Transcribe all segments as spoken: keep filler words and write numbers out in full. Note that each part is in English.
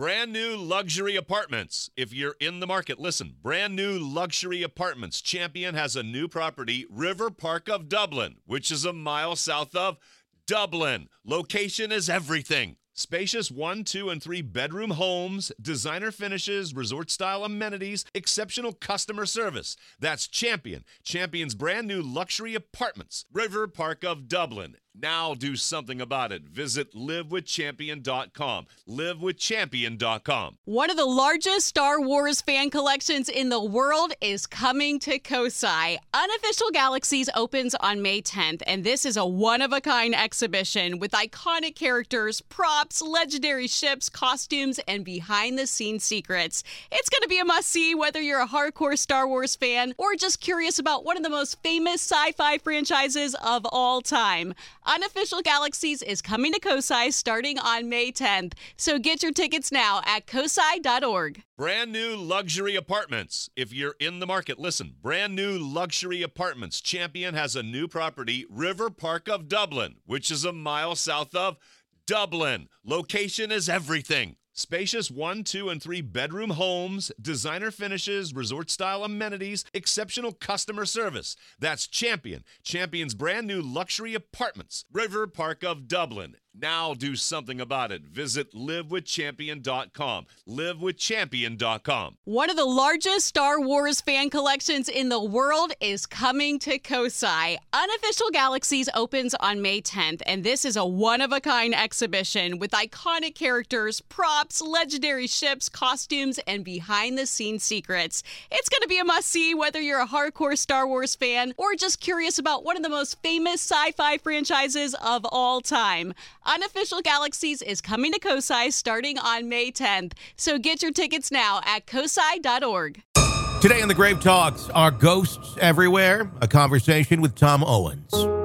Brand new luxury apartments. If you're in the market, listen. Brand new luxury apartments. Champion has a new property, River Park of Dublin, which is a mile south of Dublin. Location is everything. Spacious one, two, and three bedroom homes, designer finishes, resort-style amenities, exceptional customer service. That's Champion. Champion's brand new luxury apartments, River Park of Dublin. Now do something about it. Visit live with champion dot com. live with champion dot com. One of the largest Star Wars fan collections in the world is coming to Kosai. Unofficial Galaxies opens on May tenth, and this is a one-of-a-kind exhibition with iconic characters, props, legendary ships, costumes, and behind-the-scenes secrets. It's going to be a must-see whether you're a hardcore Star Wars fan or just curious about one of the most famous sci-fi franchises of all time. Unofficial Galaxies is coming to Kosai starting on May tenth, so get your tickets now at kosai dot org. Brand new luxury apartments. If you're in the market, listen. Brand new luxury apartments. Champion has a new property, River Park of Dublin, which is a mile south of Dublin. Location is everything. Spacious one, two, and three bedroom homes, designer finishes, resort-style amenities, exceptional customer service. That's Champion. Champion's brand new luxury apartments, River Park of Dublin. Now do something about it. Visit live with champion dot com. live with champion dot com. One of the largest Star Wars fan collections in the world is coming to Kosai. Unofficial Galaxies opens on May tenth, and this is a one-of-a-kind exhibition with iconic characters, props, legendary ships, costumes, and behind-the-scenes secrets. It's going to be a must-see whether you're a hardcore Star Wars fan or just curious about one of the most famous sci-fi franchises of all time. Unofficial Galaxies is coming to Kosai starting on May tenth, so get your tickets now at kosai dot org. Today in the Grave Talks, are ghosts everywhere? A conversation with Tom Owens.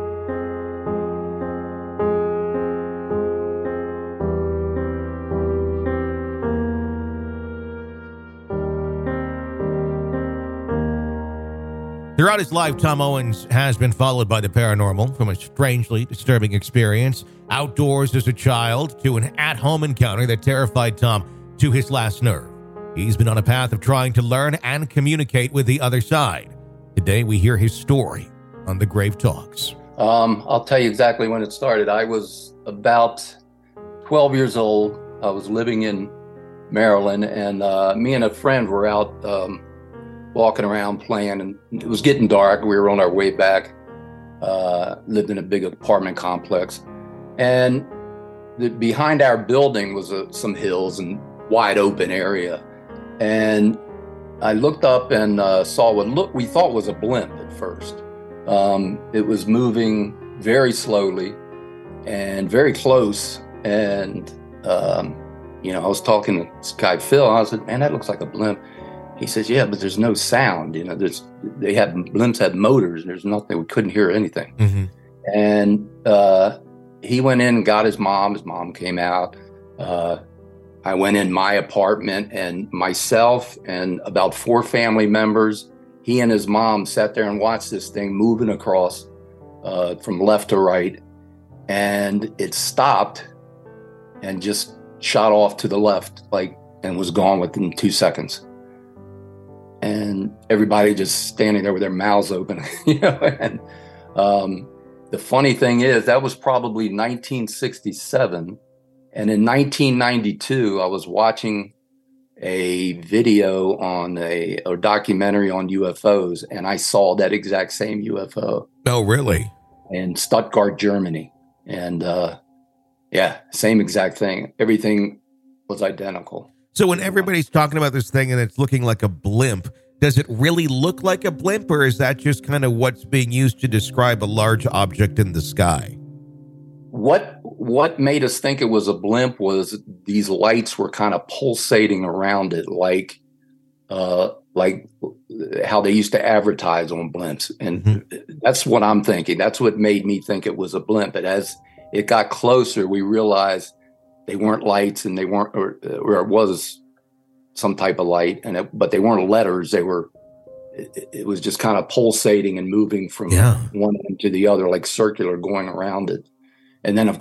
Throughout his life, Tom Owens has been followed by the paranormal, from a strangely disturbing experience outdoors as a child to an at-home encounter that terrified Tom to his last nerve. He's been on a path of trying to learn and communicate with the other side. Today, we hear his story on The Grave Talks. Um, I'll tell you exactly when it started. I was about twelve years old. I was living in Maryland, and uh, me and a friend were out um, walking around playing, and it was getting dark. We were on our way back, uh, lived in a big apartment complex. And the, behind our building was uh, some hills and wide open area. And I looked up and uh, saw what look we thought was a blimp at first. Um, it was moving very slowly and very close. And, um, you know, I was talking to this guy, Phil, and I said, man, that looks like a blimp. He says, yeah, but there's no sound. You know, there's, they have, blimps have motors, and there's nothing, we couldn't hear anything. Mm-hmm. And uh, he went in and got his mom. His mom came out. Uh, I went in my apartment, and myself and about four family members, he and his mom sat there and watched this thing moving across uh, from left to right. And it stopped and just shot off to the left, like, and was gone within two seconds. And everybody just standing there with their mouths open, you know. And um, the funny thing is, that was probably nineteen sixty-seven. And in nineteen ninety-two, I was watching a video on a, a documentary on U F Os, and I saw that exact same U F O. Oh, really? In Stuttgart, Germany. And uh, yeah, same exact thing. Everything was identical. So when everybody's talking about this thing and it's looking like a blimp, does it really look like a blimp, or is that just kind of what's being used to describe a large object in the sky? What what made us think it was a blimp was these lights were kind of pulsating around it, like uh, like how they used to advertise on blimps. And mm-hmm. that's what I'm thinking. That's what made me think it was a blimp. But as it got closer, we realized they weren't lights, and they weren't, or, or it was some type of light, and it, but they weren't letters. They were, it, it was just kind of pulsating and moving from yeah. one end to the other, like circular, going around it. And then, of course,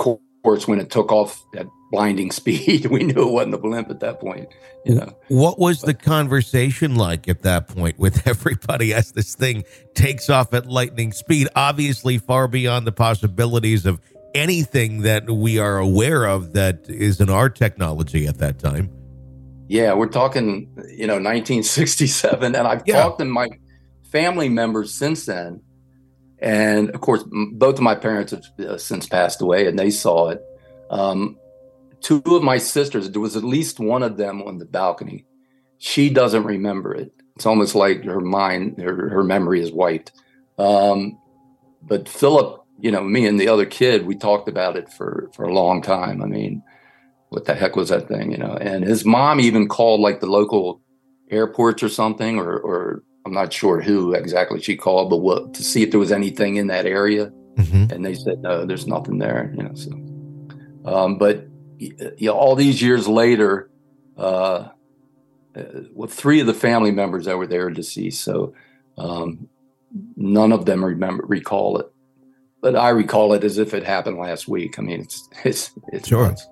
course, when it took off at blinding speed, we knew it wasn't a blimp at that point. You know, what was the conversation like at that point with everybody as this thing takes off at lightning speed? Obviously, far beyond the possibilities of anything that we are aware of that is in our technology at that time. Yeah, we're talking, you know, nineteen sixty-seven, and I've Yeah. talked to my family members since then. And of course, m- both of my parents have uh, since passed away, and they saw it. Um, two of my sisters, there was at least one of them on the balcony. She doesn't remember it. It's almost like her mind, her, her memory is wiped. Um, but Philip, you know, me and the other kid, we talked about it for, for a long time. I mean, what the heck was that thing, you know? And his mom even called like the local airports or something, or, or I'm not sure who exactly she called, but what, to see if there was anything in that area. Mm-hmm. And they said, no, there's nothing there, you know, so. Um, but, you know, all these years later, uh, uh, well, three of the family members that were there are deceased. So um, none of them remember, recall it. But I recall it as if it happened last week. I mean, it's, it's, it's Sure. nuts.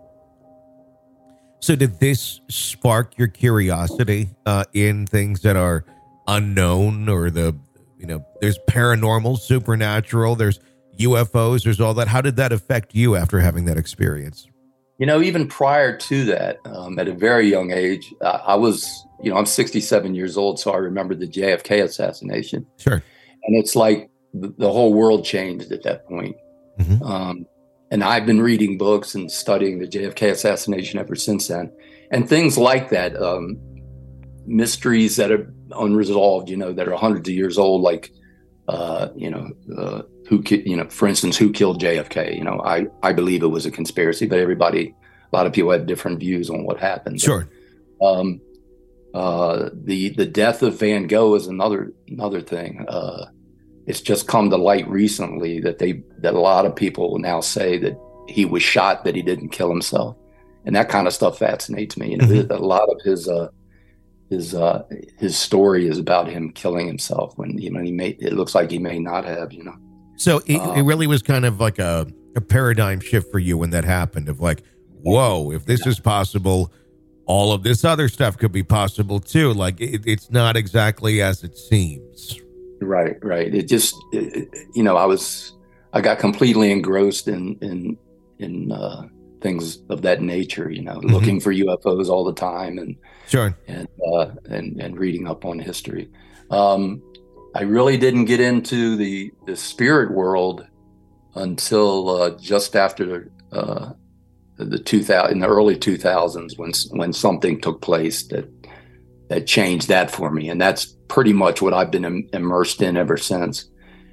So did this spark your curiosity uh, in things that are unknown, or the, you know, there's paranormal, supernatural, there's U F Os, there's all that. How did that affect you after having that experience? You know, even prior to that, um, at a very young age, uh, I was, you know, I'm sixty-seven years old, so I remember the J F K assassination. Sure. And it's like the, the whole world changed at that point. Mm-hmm. Um, and I've been reading books and studying the J F K assassination ever since then. And things like that, um, mysteries that are unresolved, you know, that are hundreds of years old, like, uh, you know, uh, who, ki- you know, for instance, who killed J F K? You know, I, I believe it was a conspiracy, but everybody, a lot of people have different views on what happened. Sure. Um, uh, the the death of Van Gogh is another another thing. Uh, it's just come to light recently that they that a lot of people now say that he was shot, that he didn't kill himself, and that kind of stuff fascinates me. You know, Mhm. a lot of his uh, his uh, his story is about him killing himself when you know he may. It looks like he may not have. You know. So it, Uh, it really was kind of like a, a paradigm shift for you when that happened, of like, whoa, if this is possible, all of this other stuff could be possible too. Like it, it's not exactly as it seems. Right, right. It just, it, it- you know, I was, I got completely engrossed in in in uh, things of that nature. You know, Mhm. looking for U F Os all the time, and Sure. and uh, and and reading up on history. Um, I really didn't get into the the spirit world until uh, just after uh, the two thousand in the early two thousands, when when something took place that that changed that for me, and that's pretty much what I've been im- immersed in ever since.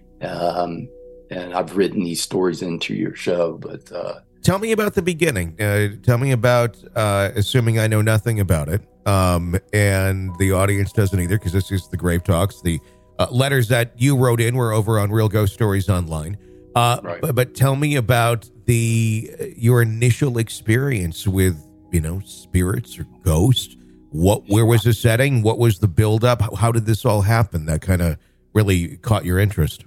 Um, and I've written these stories into your show, but uh, Tell me about the beginning. Uh, tell me about, uh, assuming I know nothing about it, um, and the audience doesn't either, because this is the Grave Talks. The uh, letters that you wrote in were over on Real Ghost Stories Online. Uh, Right. but, but tell me about the your initial experience with, you know, spirits or ghosts. What, where was the setting? What was the buildup? How, how did this all happen? That kind of really caught your interest.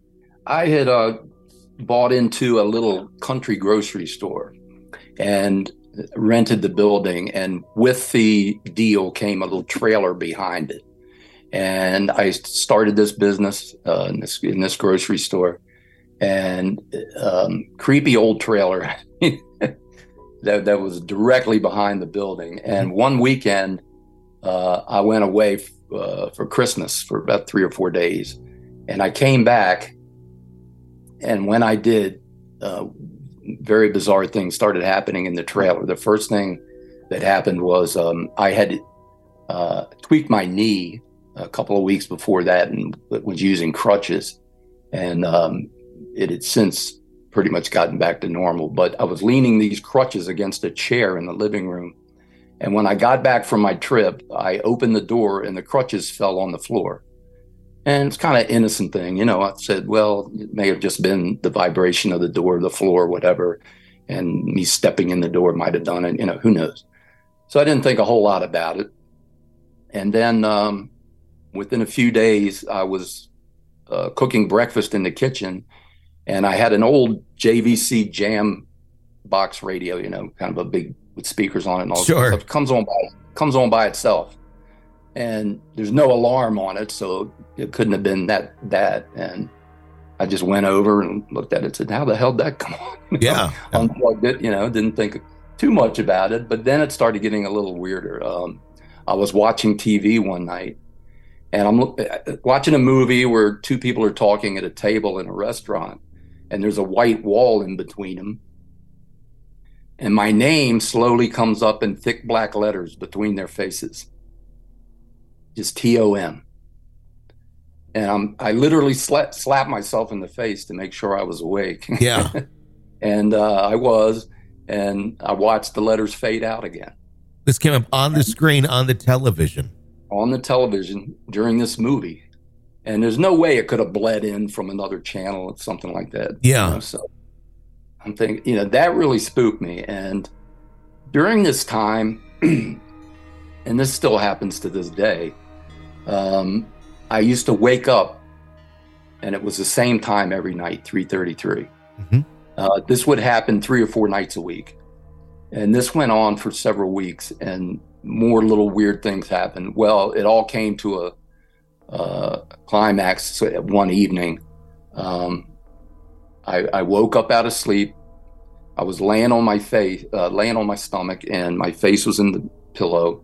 I had uh, bought into a little country grocery store and rented the building, and with the deal came a little trailer behind it. And I started this business uh, in this in this grocery store, and um, creepy old trailer that that was directly behind the building. And one weekend, uh, I went away f- uh, for Christmas for about three or four days, and I came back. And when I did, uh, very bizarre things started happening in the trailer. The first thing that happened was um, I had uh, tweaked my knee a couple of weeks before that and was using crutches. And um, it had since pretty much gotten back to normal. But I was leaning these crutches against a chair in the living room. And when I got back from my trip, I opened the door and the crutches fell on the floor. And it's kind of innocent thing, you know. I said, well, it may have just been the vibration of the door, the floor, whatever, and me stepping in the door might have done it, you know, who knows. So I didn't think a whole lot about it. And then um, within a few days, I was uh, cooking breakfast in the kitchen, and I had an old J V C jam box radio, you know, kind of a big with speakers on it and all Sure. that stuff. It comes on by comes on by itself. And there's no alarm on it, so it couldn't have been that that. And I just went over and looked at it and said, how the hell did that come on? You know, Yeah. Unplugged it, you know, didn't think too much about it. But then it started getting a little weirder. Um, I was watching T V one night, and I'm watching a movie where two people are talking at a table in a restaurant, and there's a white wall in between them. And my name slowly comes up in thick black letters between their faces. Just T O M. And I'm, I literally slapped, slapped myself in the face to make sure I was awake. Yeah. And uh, I was, and I watched the letters fade out again. This came up on the screen on the television. On the television during this movie. And there's no way it could have bled in from another channel or something like that. Yeah. You know, so I'm thinking, you know, that really spooked me. And during this time, and this still happens to this day, um, I used to wake up, and it was the same time every night, three thirty-three. Mm-hmm. Uh, this would happen three or four nights a week. And this went on for several weeks, and more little weird things happened. Well, it all came to a, a climax one evening. Um, I, I woke up out of sleep. I was laying on my face, uh, laying on my stomach, and my face was in the pillow.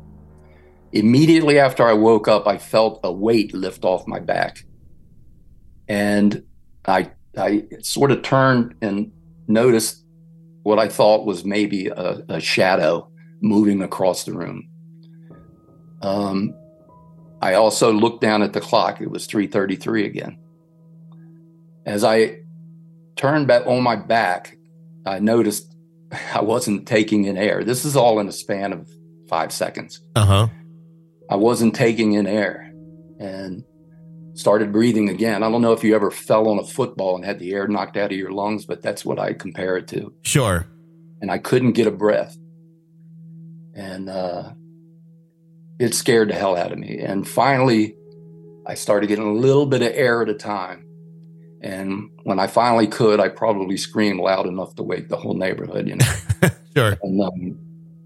Immediately after I woke up, I felt a weight lift off my back. And I I sort of turned and noticed what I thought was maybe a, a shadow moving across the room. Um, I also looked down at the clock. It was three thirty-three again. As I turned back on my back, I noticed I wasn't taking in air. This is all in a span of five seconds. Uh-huh. I wasn't taking in air and started breathing again. I don't know if you ever fell on a football and had the air knocked out of your lungs, but that's what I compare it to. Sure. And I couldn't get a breath. And uh, it scared the hell out of me. And finally, I started getting a little bit of air at a time. And when I finally could, I probably screamed loud enough to wake the whole neighborhood, you know. Sure. And, um,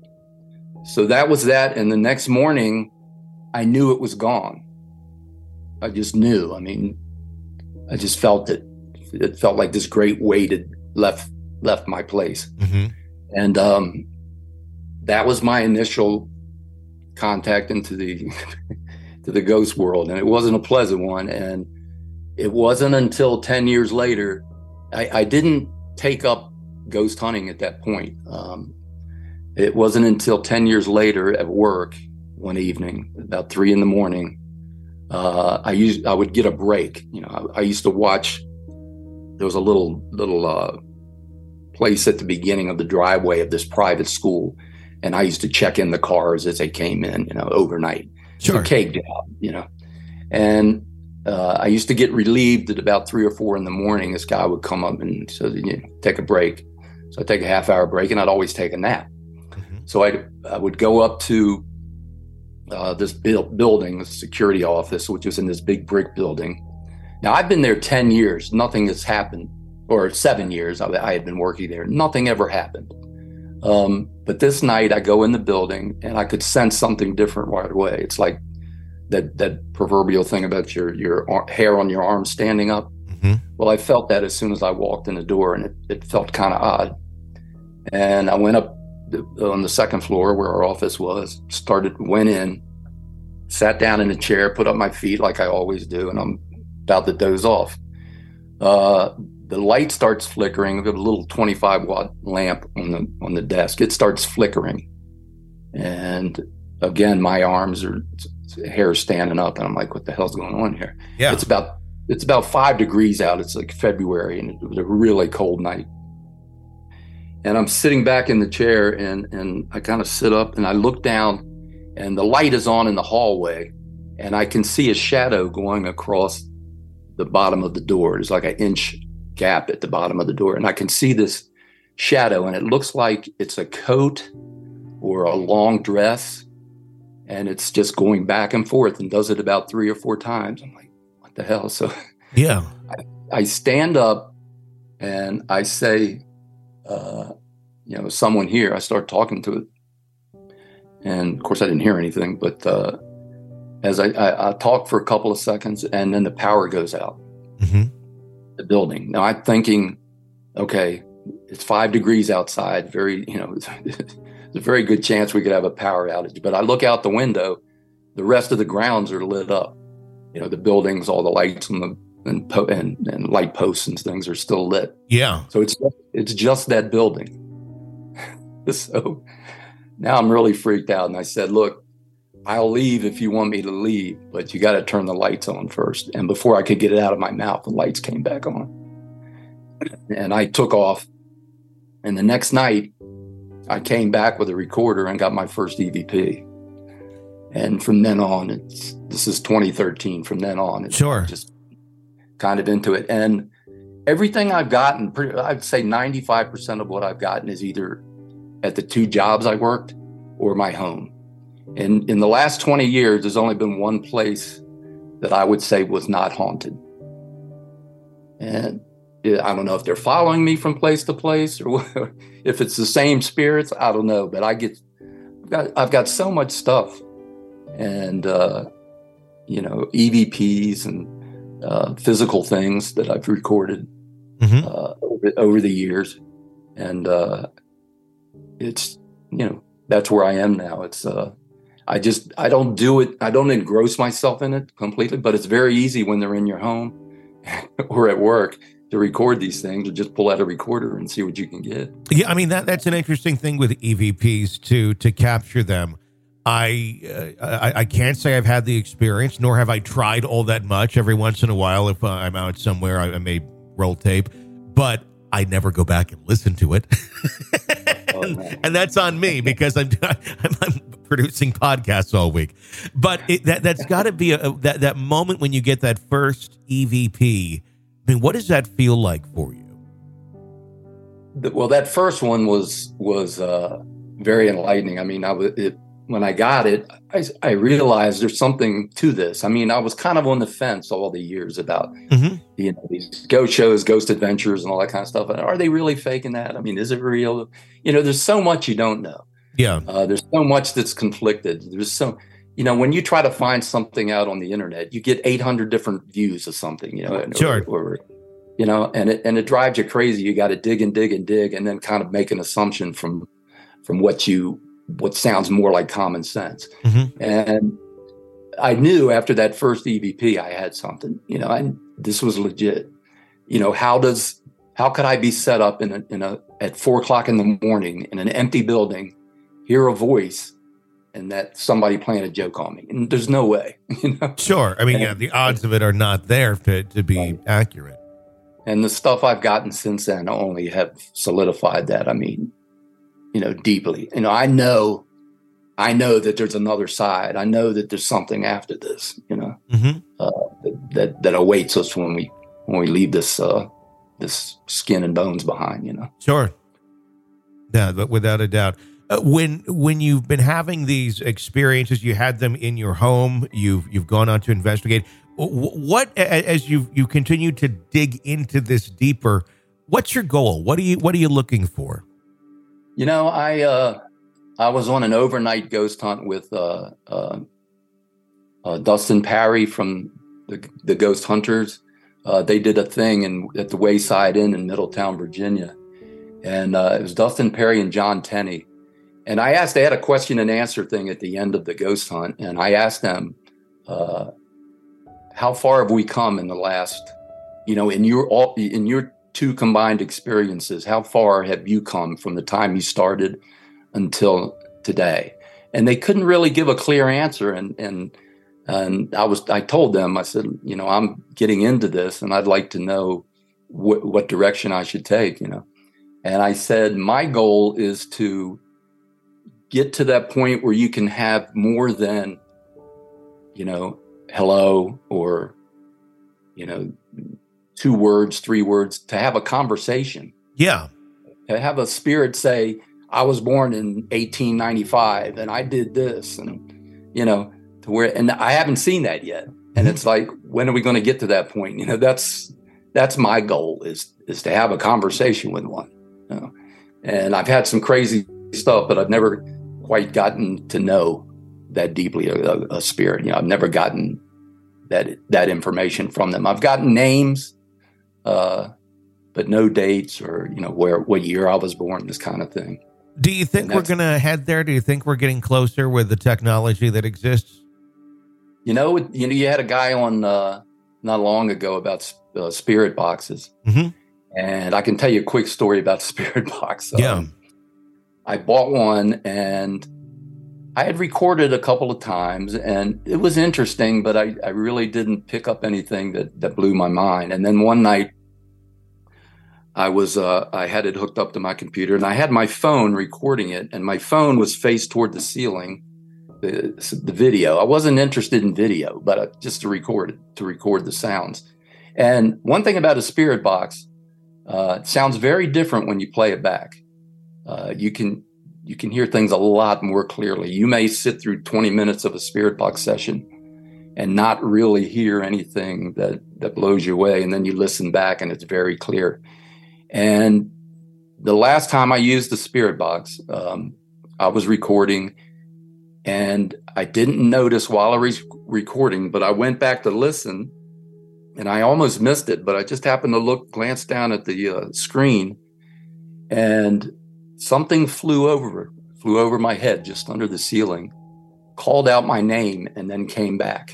so that was that. And the next morning, I knew it was gone. I just knew. I mean, I just felt it. It felt like this great weight had left left my place. Mm-hmm. And um, that was my initial contact into the to the ghost world. And it wasn't a pleasant one. And it wasn't until ten years later, I, I didn't take up ghost hunting at that point. Um, it wasn't until ten years later at work one evening, about three in the morning, uh, I used I would get a break. You know, I, I used to watch. There was a little little uh, place at the beginning of the driveway of this private school, and I used to check in the cars as they came in. You know, overnight. Sure. It's a cake job. You know, and uh, I used to get relieved at about three or four in the morning. This guy would come up and said, you know, take a break. So I'd take a half hour break, and I'd always take a nap. Mm-hmm. So I'd, I would go up to Uh, this build, building, the security office, which was in this big brick building. Now, I've been there ten years. Nothing has happened. Or seven years I, I had been working there. Nothing ever happened. Um, but this night, I go in the building, and I could sense something different right away. It's like that that proverbial thing about your, your ar- hair on your arm standing up. Mm-hmm. Well, I felt that as soon as I walked in the door, and it, it felt kind of odd. And I went up on the second floor where our office was, started, went in, sat down in a chair, put up my feet like I always do, and I'm about to doze off. Uh, the light starts flickering. We've got a little twenty-five watt lamp on the on the desk. It starts flickering. And again, my arms are, hair standing up, and I'm like, what the hell's going on here? Yeah. It's about, it's about five degrees out. It's like February, and it was a really cold night. And I'm sitting back in the chair, and, and I kind of sit up, and I look down, and the light is on in the hallway, and I can see a shadow going across the bottom of the door. There's like an inch gap at the bottom of the door, and I can see this shadow, and it looks like it's a coat or a long dress, and it's just going back and forth and does it about three or four times. I'm like, what the hell? So Yeah. I, I stand up, and I say, Uh, you know, is someone here? I started talking to it. And of course I didn't hear anything, but uh, as I, I, I talked for a couple of seconds, and then the power goes out, mm-hmm. the building. Now I'm thinking, okay, it's five degrees outside. Very, you know, there's a very good chance we could have a power outage. But I look out the window, the rest of the grounds are lit up. You know, the buildings, all the lights and the and, po- and, and light posts and things are still lit. Yeah. So it's it's just that building. So now I'm really freaked out, and I said, "Look, I'll leave if you want me to leave, but you got to turn the lights on first." And before I could get it out of my mouth, the lights came back on, and I took off. And the next night, I came back with a recorder and got my first E V P. And from then on, it's this is twenty thirteen. From then on, it's sure. just kind of into it. And everything I've gotten, pretty, I'd say ninety-five percent of what I've gotten is either at the two jobs I worked or my home. And in the last twenty years, there's only been one place that I would say was not haunted. And I don't know if they're following me from place to place, or if it's the same spirits. I don't know, but I get, I've got, I've got so much stuff, and uh, you know, E V Ps and uh, physical things that I've recorded mm-hmm. uh, over, over the years, and uh, it's you know that's where I am now. It's uh, I just I don't do it. I don't engross myself in it completely, but it's very easy when they're in your home or at work to record these things, or just pull out a recorder and see what you can get. Yeah, I mean, that that's an interesting thing with E V Ps to to capture them. I, uh, I I can't say I've had the experience, nor have I tried all that much. Every once in a while, if uh, I'm out somewhere, I, I may roll tape, but I never go back and listen to it. Oh, and, and that's on me because I'm I'm, I'm producing podcasts all week. But it, that that's got to be a, that that moment when you get that first E V P. I mean, what does that feel like for you? Well, that first one was was uh, very enlightening. I mean, I was it, when I got it, I, I realized there's something to this. I mean, I was kind of on the fence all the years about mm-hmm. you know these ghost shows, ghost adventures, and all that kind of stuff. Are they really faking that? I mean, is it real? You know, there's so much you don't know. Yeah, uh, there's so much that's conflicted. There's so. You know, when you try to find something out on the internet, you get eight hundred different views of something, you know, sure. or, or, you know, and it, and it drives you crazy. You got to dig and dig and dig, and then kind of make an assumption from, from what you, what sounds more like common sense. Mm-hmm. And I knew after that first E V P, I had something, you know, and this was legit. You know, how does, how could I be set up in a, in a, at four o'clock in the morning in an empty building, hear a voice, and that somebody playing a joke on me? And there's no way, you know? Sure. I mean, and, yeah, the odds of it are not there to, to be right. accurate. And the stuff I've gotten since then only have solidified that. I mean, you know, deeply. You know, I know, I know that there's another side. I know that there's something after this, you know, mm-hmm. uh, that that awaits us when we when we leave this uh, this skin and bones behind, you know? Sure. Yeah, but without a doubt. Uh, when when you've been having these experiences, you had them in your home, you've you've gone on to investigate. What, as you you continue to dig into this deeper, what's your goal? What are you what are you looking for? You know, I uh, I was on an overnight ghost hunt with uh, uh, uh, Dustin Parry from the the Ghost Hunters. Uh, they did a thing in at the Wayside Inn in Middletown, Virginia, and uh, it was Dustin Parry and John Tenney. And I asked, they had a question and answer thing at the end of the ghost hunt. And I asked them, uh, how far have we come in the last, you know, in your, all, in your two combined experiences, how far have you come from the time you started until today? And they couldn't really give a clear answer. And, and, and I was, I told them, I said, you know, I'm getting into this and I'd like to know wh- what direction I should take, you know? And I said, my goal is to get to that point where you can have more than, you know, hello, or, you know, two words, three words, to have a conversation. Yeah. To have a spirit say, I was born in eighteen ninety-five and I did this, and, you know, to where, and I haven't seen that yet. And it's like, when are we going to get to that point? You know, that's, that's my goal, is, is to have a conversation with one, you know? And I've had some crazy stuff, but I've never quite gotten to know that deeply a, a spirit. You know, I've never gotten that that information from them. I've gotten names, uh, but no dates or, you know, where what year I was born, this kind of thing. Do you think we're going to head there? Do you think we're getting closer with the technology that exists? You know, you know, you had a guy on uh, not long ago about uh, spirit boxes. Mm-hmm. And I can tell you a quick story about the spirit box. Yeah. Um, I bought one and I had recorded a couple of times and it was interesting, but I, I really didn't pick up anything that, that blew my mind. And then one night I was, uh, I had it hooked up to my computer and I had my phone recording it and my phone was faced toward the ceiling, the, the video. I wasn't interested in video, but uh, just to record it, to record the sounds. And one thing about a spirit box, uh, it sounds very different when you play it back. Uh, you can, you can hear things a lot more clearly. You may sit through twenty minutes of a spirit box session and not really hear anything that, that blows you away. And then you listen back and it's very clear. And the last time I used the spirit box, um, I was recording and I didn't notice while I was recording, but I went back to listen and I almost missed it, but I just happened to look, glance down at the uh, screen and something flew over, flew over my head just under the ceiling, called out my name, and then came back.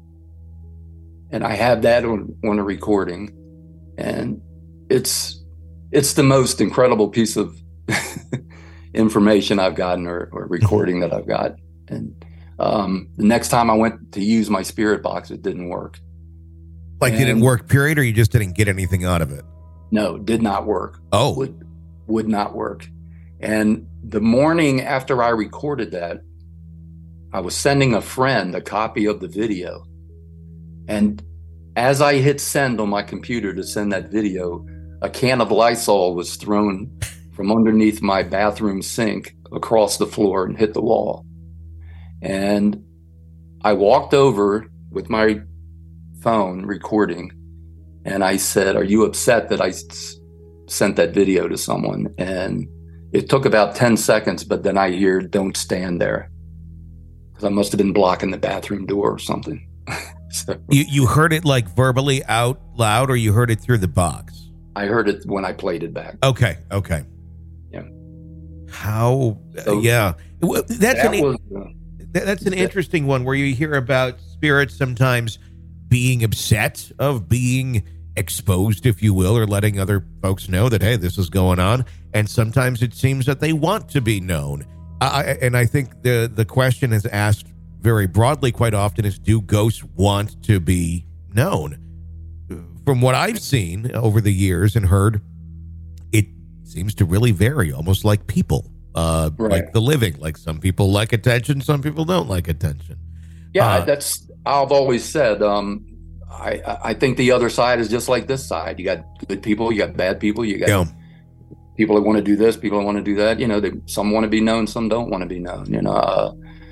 And I have that on, on a recording, and it's it's the most incredible piece of information I've gotten or, or recording that I've got. And um, the next time I went to use my spirit box, it didn't work. Like, did it work, period, or you just didn't get anything out of it? No, did not work. Oh. Would, would not work. And the morning after I recorded that, I was sending a friend a copy of the video. And as I hit send on my computer to send that video, a can of Lysol was thrown from underneath my bathroom sink across the floor and hit the wall. And I walked over with my phone recording and I said, "Are you upset that I s- sent that video to someone?" And it took about ten seconds, but then I hear, "Don't stand there." Because I must have been blocking the bathroom door or something. So, you, you heard it like verbally out loud, or you heard it through the box? I heard it when I played it back. Okay. Okay. Yeah. How, So, uh, yeah. Well, That's that an, was, uh, that's an interesting one where you hear about spirits sometimes being upset of being exposed, if you will, or letting other folks know that, hey, this is going on. And sometimes it seems that they want to be known. I, and I think the, the question is asked very broadly quite often is, do ghosts want to be known? From what I've seen over the years and heard, it seems to really vary, almost like people, uh, Right. like the living. Like some people like attention, some people don't like attention. yeah, Uh, that's, I've always said, um, I, I think the other side is just like this side. You got good people, you got bad people, you got Yeah. people that want to do this, people that want to do that. You know, they, some want to be known, some don't want to be known. You know, uh,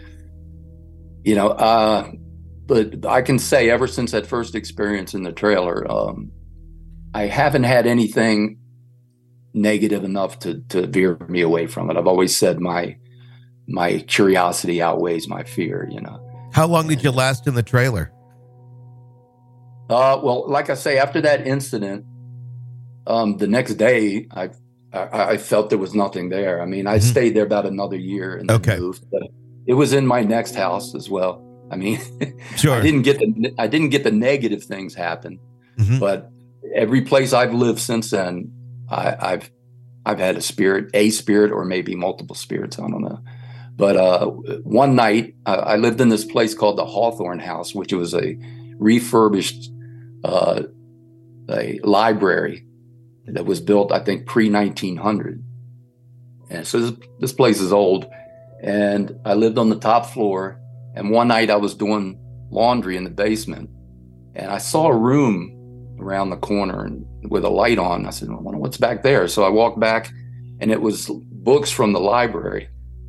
you know. Uh, but I can say, ever since that first experience in the trailer, um, I haven't had anything negative enough to to veer me away from it. I've always said my my curiosity outweighs my fear. You know. How long did you last in the trailer? Uh, well, like I say, after that incident, um, the next day, I, I I felt there was nothing there. I mean, I Mhm. stayed there about another year and then Okay. moved. But it was in my next house as well. I mean, Sure. I didn't get the I didn't get the negative things happen, Mhm. but every place I've lived since then, I, I've I've had a spirit, a spirit, or maybe multiple spirits. I don't know. But uh, one night, I, I lived in this place called the Hawthorne House, which was a refurbished uh, a library that was built, I think, pre nineteen hundred. And so this, this place is old. And I lived on the top floor. And one night I was doing laundry in the basement, and I saw a room around the corner and with a light on. I said, "I wonder what's back there." So I walked back, and it was books from the library.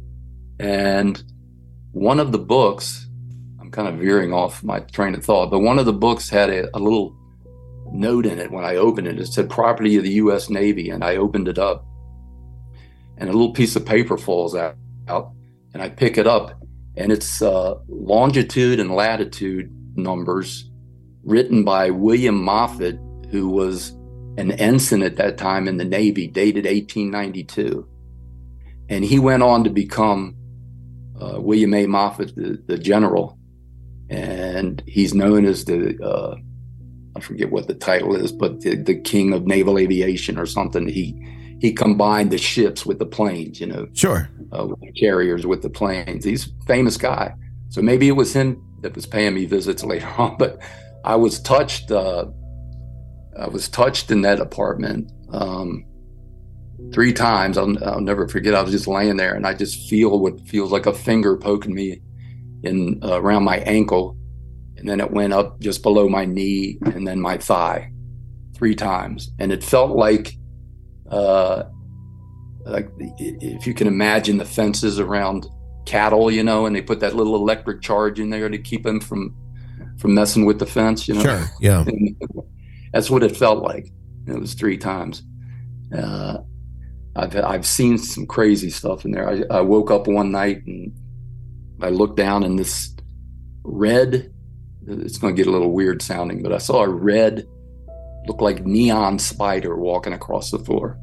And one of the books, I'm kind of veering off my train of thought, but one of the books had a, a little note in it when I opened it. It said "Property of the U S Navy," and I opened it up. and a little piece of paper falls out, out and I pick it up, and it's uh, longitude and latitude numbers written by William Moffett, who was an ensign at that time in the Navy, dated eighteen ninety-two. And he went on to become uh, William A. Moffett, the, the general. And he's known as the, uh, I forget what the title is, but the, the king of naval aviation or something. He he combined the ships with the planes, you know. Sure. Uh, with the carriers with the planes. He's a famous guy. So maybe it was him that was paying me visits later on. But I was touched. Uh, I was touched in that apartment um, three times. I'll, I'll never forget. I was just laying there, and I just feel what feels like a finger poking me in uh, around my ankle, and then it went up just below my knee, and then my thigh, three times, and it felt like, uh, like if you can imagine the fences around cattle, you know, and they put that little electric charge in there to keep them from from messing with the fence, you know. Sure. Yeah. That's what it felt like. It was three times. Uh, I've I've seen some crazy stuff in there. I, I woke up one night and I looked down, and this red, it's going to get a little weird sounding, but I saw a red, looked like neon spider walking across the floor,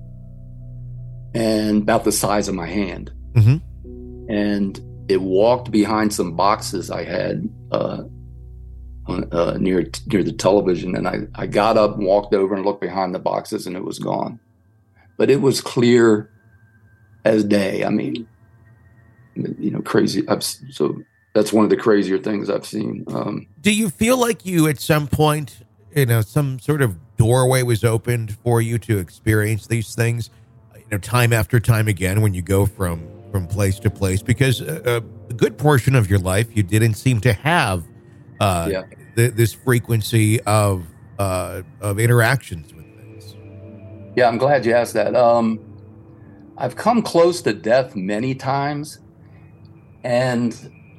and about the size of my hand. Mm-hmm. And it walked behind some boxes I had uh, on, uh, near near the television, and I, I got up and walked over and looked behind the boxes, and it was gone. But it was clear as day. I mean, you know, crazy. I've, so that's one of the crazier things I've seen. Um, Do you feel like you, at some point, you know, some sort of doorway was opened for you to experience these things, you know, time after time again when you go from, from place to place? Because a, a good portion of your life, you didn't seem to have uh, yeah. th- this frequency of uh, of interactions with things. Yeah, I'm glad you asked that. Um, I've come close to death many times. And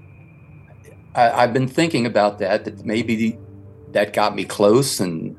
I, I've been thinking about that, that maybe that got me close and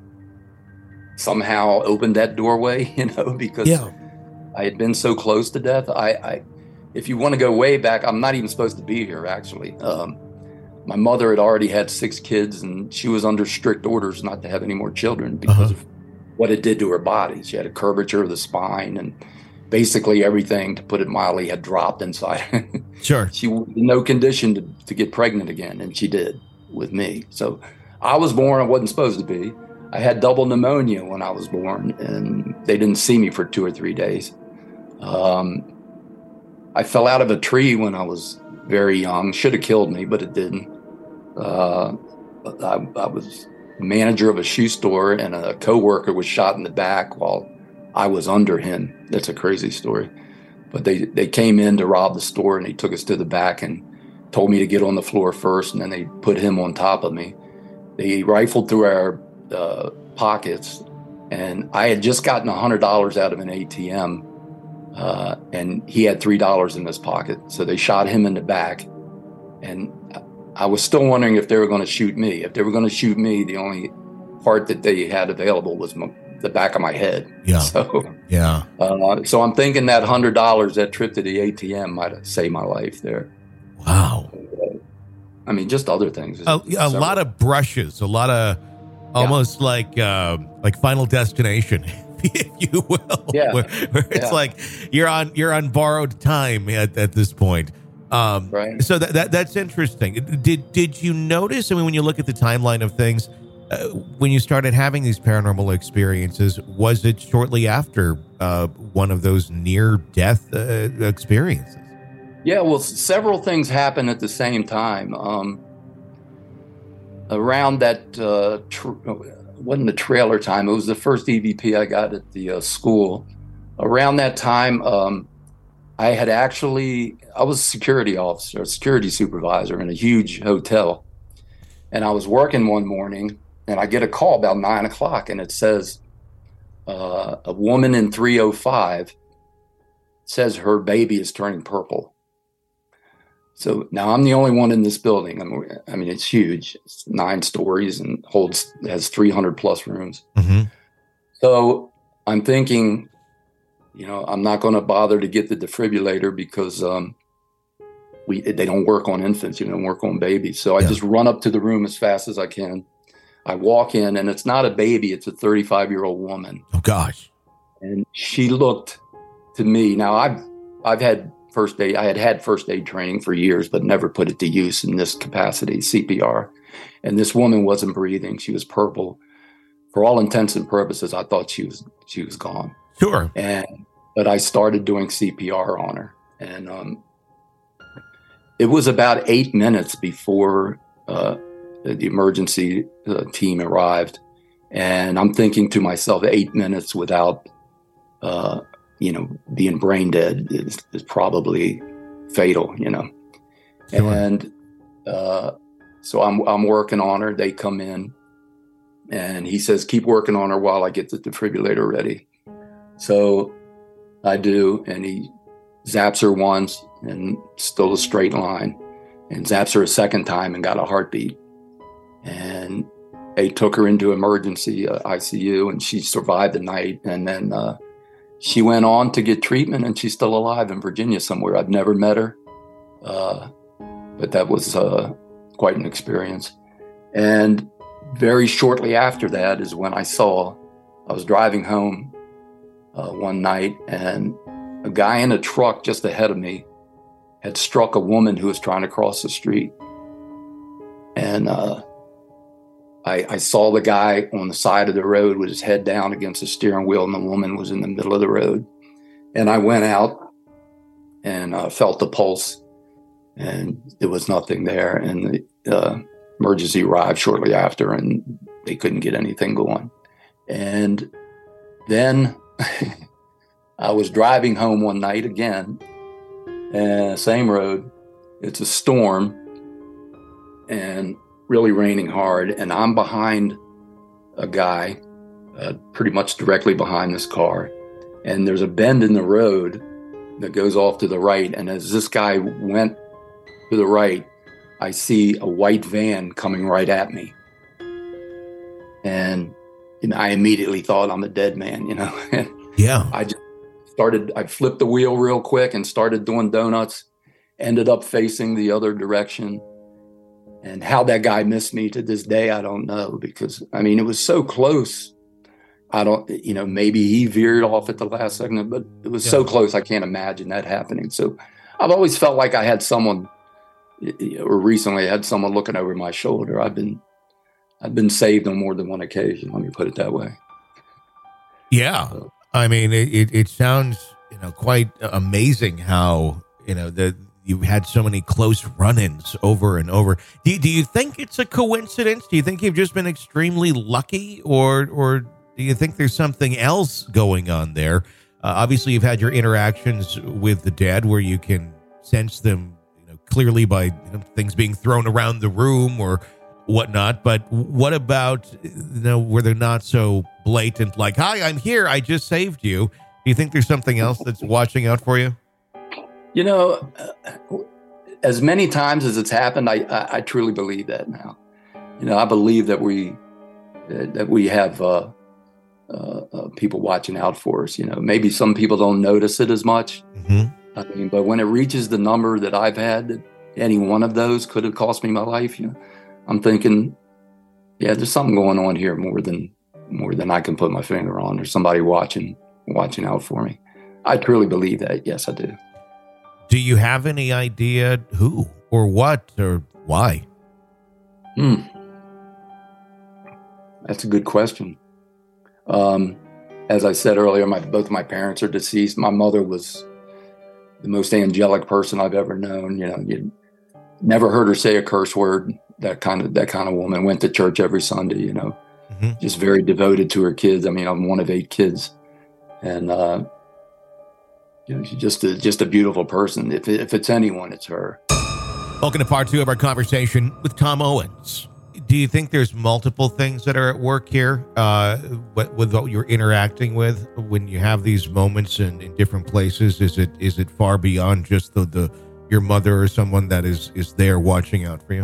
somehow opened that doorway, you know, because yeah. I had been so close to death. I, I, if you want to go way back, I'm not even supposed to be here, actually. Um, my mother had already had six kids, and she was under strict orders not to have any more children because uh-huh. of what it did to her body. She had a curvature of the spine, and basically everything, to put it mildly, had dropped inside. Sure. She was in no condition to, to get pregnant again, and she did with me. So I was born, I wasn't supposed to be. I had double pneumonia when I was born, and they didn't see me for two or three days. Um, I fell out of a tree when I was very young. Should have killed me, but it didn't. Uh, I, I was manager of a shoe store, and a coworker was shot in the back while I was under him. That's a crazy story. But they, they came in to rob the store, and they took us to the back and told me to get on the floor first, and then they put him on top of me. They rifled through our uh, pockets, and I had just gotten one hundred dollars out of an A T M, uh, and he had three dollars in his pocket. So they shot him in the back, and I was still wondering if they were going to shoot me. If they were going to shoot me, the only part that they had available was my, the back of my head. Yeah. So, yeah. Uh, so I'm thinking that one hundred dollars, that trip to the A T M, might have saved my life there. Wow. I mean, just other things. A, a lot of brushes, a lot of almost yeah. like uh, like Final Destination, if you will. Yeah. Where, where it's yeah. like you're on you're on borrowed time at, at this point. Um, right. So that, that that's interesting. Did did you notice? I mean, when you look at the timeline of things, uh, when you started having these paranormal experiences, was it shortly after uh, one of those near death uh, experiences? Yeah, well, several things happened at the same time. Um, around that, uh, tr- wasn't the trailer time. It was the first E V P I got at the uh, school. Around that time, um, I had actually, I was a security officer, a security supervisor in a huge hotel. And I was working one morning, and I get a call about nine o'clock, and it says, uh, a woman in three oh five says her baby is turning purple. So now I'm the only one in this building. I mean, I mean it's huge. It's nine stories and holds has three hundred plus rooms. Mm-hmm. So I'm thinking, you know, I'm not going to bother to get the defibrillator because um, we they don't work on infants, you know, don't work on babies. So I Yeah. just run up to the room as fast as I can. I walk in, and it's not a baby; it's a thirty-five-year-old woman. Oh gosh. And she looked to me. Now I've I've had first aid. I had had first aid training for years, but never put it to use in this capacity, C P R. And this woman wasn't breathing. She was purple. For all intents and purposes, I thought she was she was gone. Sure. And but I started doing C P R on her, and um, it was about eight minutes before uh, the emergency uh, team arrived. And I'm thinking to myself, eight minutes without, uh, you know, being brain dead is, is probably fatal, you know. Sure. And uh, so I'm I'm working on her. They come in, and he says, "Keep working on her while I get the defibrillator ready." So I do, and he zaps her once, and still a straight line, and zaps her a second time and got a heartbeat. And they took her into emergency uh, I C U, and she survived the night. And then uh, she went on to get treatment, and she's still alive in Virginia somewhere. I've never met her, uh, but that was uh, quite an experience. And very shortly after that is when I saw, I was driving home uh, one night, and a guy in a truck just ahead of me had struck a woman who was trying to cross the street. And uh, I, I saw the guy on the side of the road with his head down against the steering wheel, and the woman was in the middle of the road. And I went out and uh, felt the pulse, and there was nothing there. And the uh, emergency arrived shortly after, and they couldn't get anything going. And then I was driving home one night again, and same road. It's a storm and really raining hard, and I'm behind a guy, uh, pretty much directly behind this car. And there's a bend in the road that goes off to the right. And as this guy went to the right, I see a white van coming right at me. And you know, I immediately thought I'm a dead man, you know. Yeah. I just started, I flipped the wheel real quick and started doing donuts, ended up facing the other direction. And how that guy missed me to this day, I don't know, because, I mean, it was so close. I don't, you know, maybe he veered off at the last second, but it was Yeah. so close, I can't imagine that happening. So I've always felt like I had someone, or recently had someone looking over my shoulder. I've been, I've been saved on more than one occasion, let me put it that way. Yeah. I mean, it, it, it sounds, you know, quite amazing how, you know, the, you had so many close run-ins over and over. Do, do you think it's a coincidence? Do you think you've just been extremely lucky, or, or do you think there's something else going on there? Uh, obviously, you've had your interactions with the dead where you can sense them, you know, clearly by, you know, things being thrown around the room or whatnot. But what about, you know, where they're not so blatant, like, "Hi, I'm here, I just saved you"? Do you think there's something else that's watching out for you? You know, uh, as many times as it's happened, I, I, I truly believe that now. You know, I believe that we uh, that we have uh, uh, uh, people watching out for us. You know, maybe some people don't notice it as much. Mm-hmm. I mean, but when it reaches the number that I've had, that any one of those could have cost me my life. You know, I'm thinking, yeah, there's something going on here more than more than I can put my finger on. There's somebody watching watching out for me. I truly believe that. Yes, I do. Do you have any idea who or what or why? Hmm. That's a good question. Um, as I said earlier, my both my parents are deceased. My mother was the most angelic person I've ever known. You know, you never heard her say a curse word. That kind of that kind of woman. Went to church every Sunday. You know, Mm-hmm. just very devoted to her kids. I mean, I'm one of eight kids, and uh, you know, she's just a, just a beautiful person. If if it's anyone, it's her. Welcome to part two of our conversation with Tom Owens. Do you think there's multiple things that are at work here uh, with, with what you're interacting with when you have these moments in, in different places? Is it is it far beyond just the, the your mother or someone that is, is there watching out for you?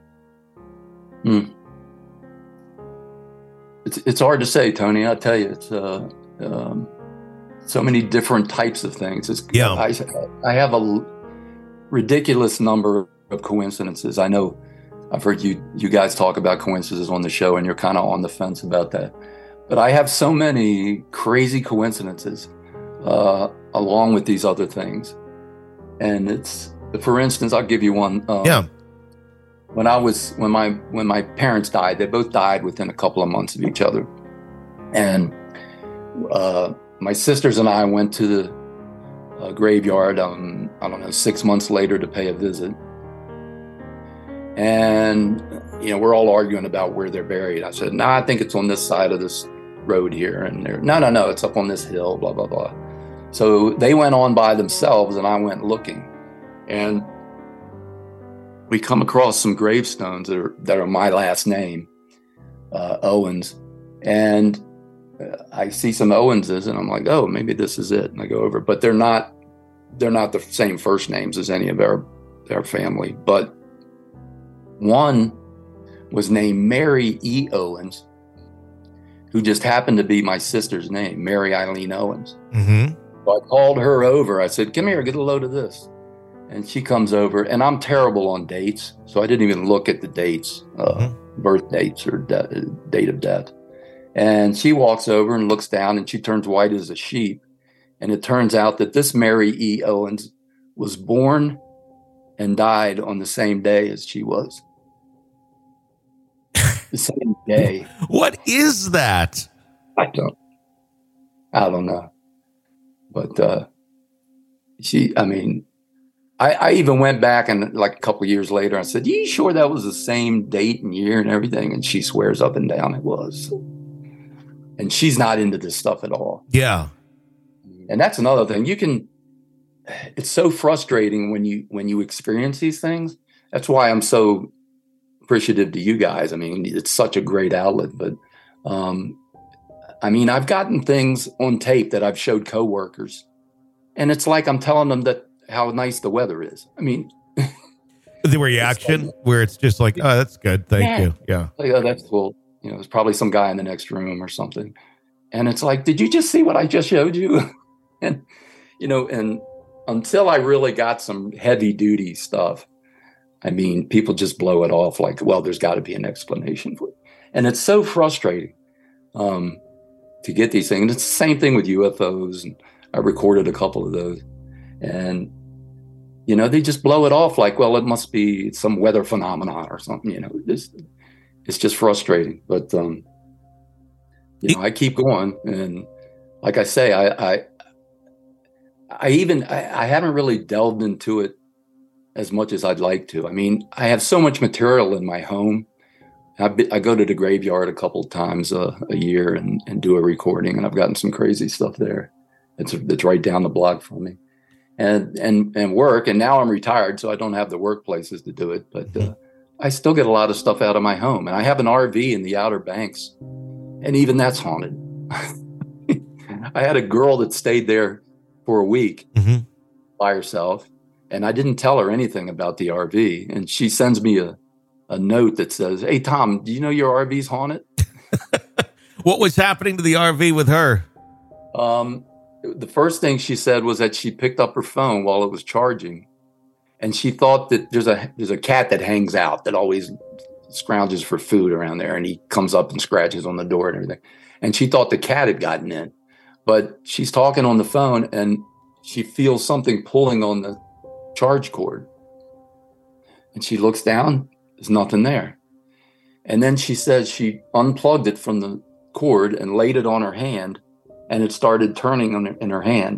Hmm. It's it's hard to say, Tony. I tell you, it's uh, um, so many different types of things. It's, Yeah. I, I have a l- ridiculous number of coincidences. I know I've heard you you guys talk about coincidences on the show, and you're kind of on the fence about that. But I have so many crazy coincidences uh, along with these other things. And it's, for instance, I'll give you one. Um, Yeah. When I was when my when my parents died, they both died within a couple of months of each other, and uh, my sisters and I went to the uh, graveyard. Um, I don't know, six months later to pay a visit, and you know we're all arguing about where they're buried. I said, "No, nah, I think it's on this side of this road here," and they're, "No, no, no, it's up on this hill." Blah blah blah. So they went on by themselves, and I went looking, and we come across some gravestones that are that are my last name, uh, Owens, and I see some Owenses, and I'm like, oh, maybe this is it. And I go over, but they're not they're not the same first names as any of our our family. But one was named Mary E. Owens, who just happened to be my sister's name, Mary Eileen Owens. Mm-hmm. So I called her over. I said, come here, get a load of this. And she comes over, and I'm terrible on dates, so I didn't even look at the dates, uh, mm-hmm. birth dates or de- date of death. And she walks over and looks down, and she turns white as a sheet. And it turns out that this Mary E. Owens was born and died on the same day as she was. The same day. What is that? I don't. I don't know. But uh, she, I mean, I, I even went back and like a couple of years later, I said, you sure that was the same date and year and everything? And she swears up and down it was. And she's not into this stuff at all. Yeah. And that's another thing. You can, it's so frustrating when you, when you experience these things. That's why I'm so appreciative to you guys. I mean, it's such a great outlet, but, um, I mean, I've gotten things on tape that I've showed coworkers, and it's like I'm telling them that how nice the weather is. I mean, the reaction like, where it's just like, oh, that's good. Thank yeah. you. Yeah. Like, oh, that's cool. You know, there's probably some guy in the next room or something. And it's like, did you just see what I just showed you? And, you know, and until I really got some heavy duty stuff, I mean, people just blow it off like, well, there's got to be an explanation for it. And it's so frustrating um, to get these things. And it's the same thing with U F Os. And I recorded a couple of those. And, you know, they just blow it off like, well, it must be some weather phenomenon or something, you know. It's, it's just frustrating. But, um, you know, I keep going. And like I say, I I, I even, I, I haven't really delved into it as much as I'd like to. I mean, I have so much material in my home. I, I go to the graveyard a couple of times a, a year and, and do a recording, and I've gotten some crazy stuff there. It's, it's right down the block from me. And, and, and work. And now I'm retired, so I don't have the workplaces to do it, but uh, I still get a lot of stuff out of my home. And I have an R V in the Outer Banks, and even that's haunted. I had a girl that stayed there for a week mm-hmm. by herself, and I didn't tell her anything about the R V. And she sends me a, a note that says, hey, Tom, do you know your R V's haunted? What was happening to the R V with her? Um, The first thing she said was that she picked up her phone while it was charging, and she thought that there's a there's a cat that hangs out that always scrounges for food around there, and he comes up and scratches on the door and everything. And she thought the cat had gotten in, but she's talking on the phone and she feels something pulling on the charge cord, and she looks down. There's nothing there, and then she says she unplugged it from the cord and laid it on her hand. And it started turning on her, in her hand.